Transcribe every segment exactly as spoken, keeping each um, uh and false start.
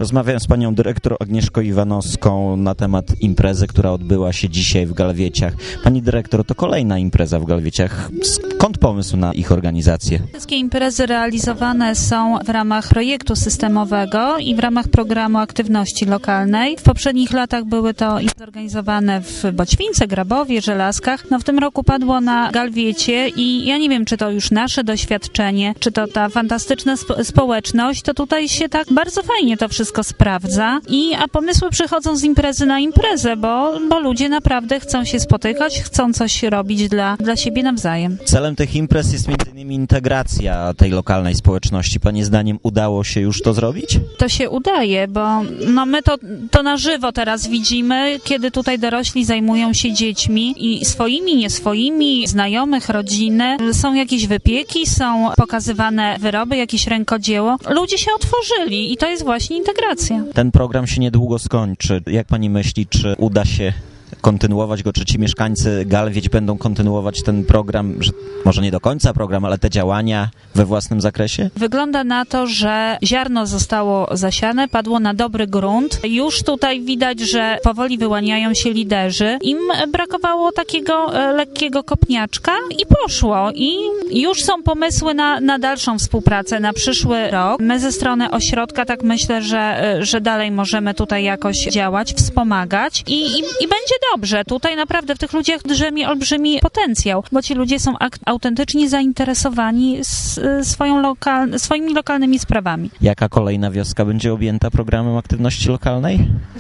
Rozmawiałem z panią dyrektor Agnieszką Iwanowską na temat imprezy, która odbyła się dzisiaj w Galwieciach. Pani dyrektor, to kolejna impreza w Galwieciach. Skąd pomysł na ich organizację? Wszystkie imprezy realizowane są w ramach projektu systemowego i w ramach programu aktywności lokalnej. W poprzednich latach były to zorganizowane w Boćwince, Grabowie, Żelazkach. No w tym roku padło na Galwiecie i ja nie wiem, czy to już nasze doświadczenie, czy to ta fantastyczna spo- społeczność, to tutaj się tak bardzo fajnie to wszystko sprawdza. I a pomysły przychodzą z imprezy na imprezę, bo, bo ludzie naprawdę chcą się spotykać, chcą coś robić dla, dla siebie nawzajem. Celem tych imprez jest między innymi integracja tej lokalnej społeczności. Pani zdaniem udało się już to zrobić? To się udaje, bo no my to, to na żywo teraz widzimy, kiedy tutaj dorośli zajmują się dziećmi i swoimi, nie swoimi, znajomych, rodziny. Są jakieś wypieki, są pokazywane wyroby, jakieś rękodzieło. Ludzie się otworzyli i to jest właśnie integracja. Ten program się niedługo skończy. Jak pani myśli, czy uda się kontynuować go, czy ci mieszkańcy Galwieć będą kontynuować ten program, że może nie do końca program, ale te działania we własnym zakresie? Wygląda na to, że ziarno zostało zasiane, padło na dobry grunt. Już tutaj widać, że powoli wyłaniają się liderzy. Im brakowało takiego e, lekkiego kopniaczka i poszło. I już są pomysły na, na dalszą współpracę, na przyszły rok. My ze strony ośrodka tak myślę, że, że dalej możemy tutaj jakoś działać, wspomagać i, i, i będzie dobrze. Tutaj naprawdę w tych ludziach drzemie olbrzymi potencjał, bo ci ludzie są ak- autentycznie zainteresowani s- swoją lokal- swoimi lokalnymi sprawami. Jaka kolejna wioska będzie objęta programem aktywności lokalnej?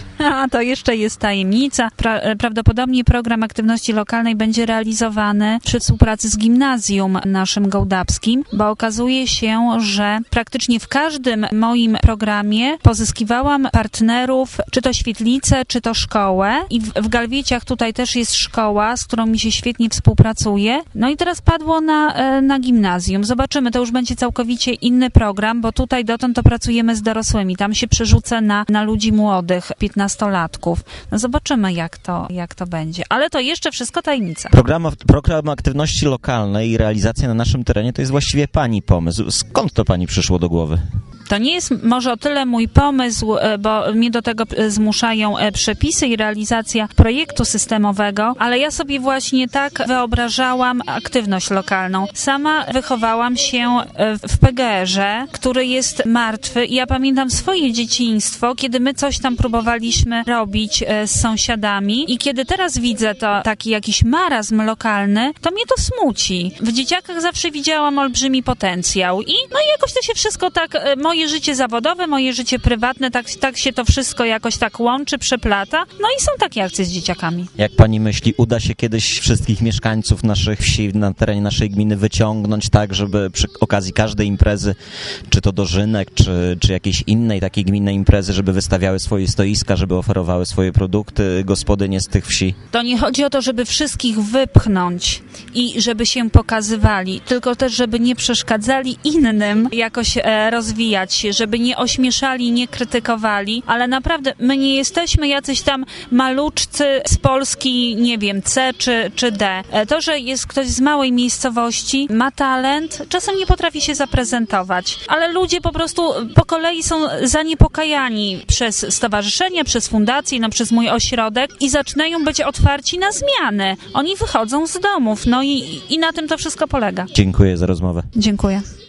A to jeszcze jest tajemnica. Pra- prawdopodobnie program aktywności lokalnej będzie realizowany przy współpracy z gimnazjum naszym gołdapskim, bo okazuje się, że praktycznie w każdym moim programie pozyskiwałam partnerów, czy to świetlicę, czy to szkołę i w, w Galwieciach tutaj też jest szkoła, z którą mi się świetnie współpracuje. No i teraz padło na, na gimnazjum. Zobaczymy, to już będzie całkowicie inny program, bo tutaj dotąd to pracujemy z dorosłymi. Tam się przerzucę na, na ludzi młodych, piętnastolatków. No zobaczymy, jak to, jak to będzie. Ale to jeszcze wszystko tajemnica. Program, program aktywności lokalnej i realizacja na naszym terenie to jest właściwie pani pomysł. Skąd to pani przyszło do głowy? To nie jest może o tyle mój pomysł, bo mnie do tego zmuszają przepisy i realizacja projektu systemowego, ale ja sobie właśnie tak wyobrażałam aktywność lokalną. Sama wychowałam się w P G R-ze, który jest martwy i ja pamiętam swoje dzieciństwo, kiedy my coś tam próbowaliśmy robić z sąsiadami i kiedy teraz widzę to taki jakiś marazm lokalny, to mnie to smuci. W dzieciakach zawsze widziałam olbrzymi potencjał i no i jakoś to się wszystko tak, moje życie zawodowe, moje życie prywatne, tak, tak się to wszystko jakoś tak łączy, przeplata. No i są takie akcje z dzieciakami. Jak pani myśli, uda się kiedyś wszystkich mieszkańców naszych wsi na terenie naszej gminy wyciągnąć tak, żeby przy okazji każdej imprezy, czy to dożynek, czy, czy jakiejś innej takiej gminnej imprezy, żeby wystawiały swoje stoiska, żeby oferowały swoje produkty gospodynie z tych wsi? To nie chodzi o to, żeby wszystkich wypchnąć i żeby się pokazywali, tylko też, żeby nie przeszkadzali innym jakoś e, rozwijać się, żeby nie ośmieszali, nie krytykowali, ale naprawdę my nie jesteśmy jacyś tam maluczcy z Polski, nie wiem, C czy, czy D. To, że jest ktoś z małej miejscowości, ma talent, czasem nie potrafi się zaprezentować, ale ludzie po prostu po kolei są zaniepokajani przez stowarzyszenia, przez fundacje, no przez mój ośrodek i zaczynają być otwarci na zmiany. Oni wychodzą z domów, no i, i na tym to wszystko polega. Dziękuję za rozmowę. Dziękuję.